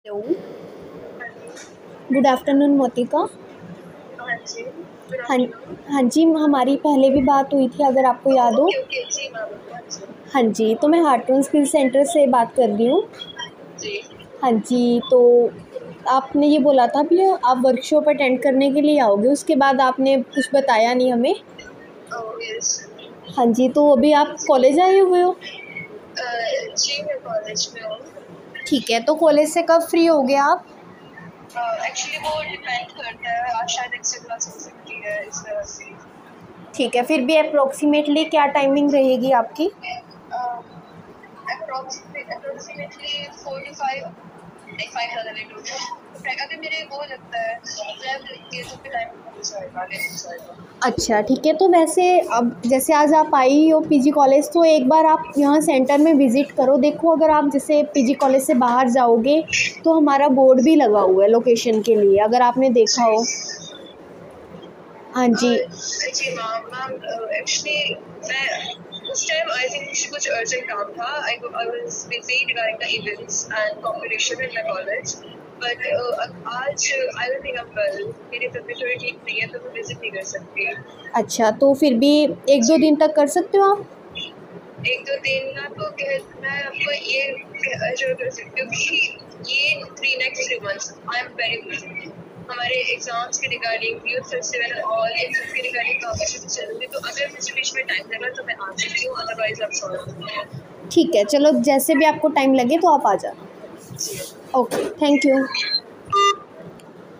Hello. हाँ जी। Good afternoon मोतिका। हाँ जी, good हाँ। आफ्टरनून। हाँ जी, हमारी पहले भी बात हुई थी, अगर आपको याद हो। Okay, okay. जी, मैम। हाँ जी। हाँ जी, तो मैं हार्टन स्किल सेंटर से बात कर रही हूँ। जी। हाँ जी, तो आपने ये बोला था कि आप वर्कशॉप अटेंड करने के लिए आओगे, उसके बाद आपने कुछ बताया नहीं हमें। Oh, yes. हाँ जी, तो अभी आप कॉलेज आए हुए हो? जी, मैं कॉलेज में हूँ। ठीक है, तो कॉलेज से कब फ्री हो गए आप? एक्चुअली वो डिपेंड करता है, आज शायद एक्स्ट्रा क्लास हो सकती है इस तरह से। ठीक है, फिर भी अप्रोक्सीमेटली क्या टाइमिंग रहेगी आपकी? Approximately 4 to 5। नहीं, 5 ज़्यादा लेट हो गया। अगर मेरे वो लगता है लैब लगती है तो फिर टाइम हो जाएगा, लेट हो जाएगा। अच्छा, ठीक है। तो वैसे अब जैसे आज आप आई हो पीजी कॉलेज, तो एक बार आप यहाँ सेंटर में विज़िट करो। देखो, अगर आप जैसे पीजी कॉलेज से बाहर जाओगे तो हमारा बोर्ड भी लगा हुआ है लोकेशन के लिए, अगर आपने देखा जी। हो। हाँ जी। जी मैम। एक्चुअली मैं उस टाइम आई थिंक कुछ अर्जेंट काम था। I was busy regarding the events and competition in my college. But आज I don't think I am well. मेरी तबीयत थोड़ी ठीक नहीं है तो मैं विजिट नहीं कर सकती। अच्छा, तो फिर भी एक दो जी। दिन तक कर सकते हो आप? एक दो दिन ना तो मैं आपको ये एश्योर कर सकती हूँ कि ये next 3 months I am very busy. हमारे एग्जाम्स के रिगार्डिंग यूथ फेस्टिवल और इन सब के रिगार्डिंग काफी चीजें चलूंगी, तो अगर मुझे बीच में टाइम लगा तो मैं आ सकती हूँ, अदरवाइज आप सॉरी। ठीक है, चलो, जैसे भी आपको टाइम लगे तो आप आ जाना। जी। Okay, thank you.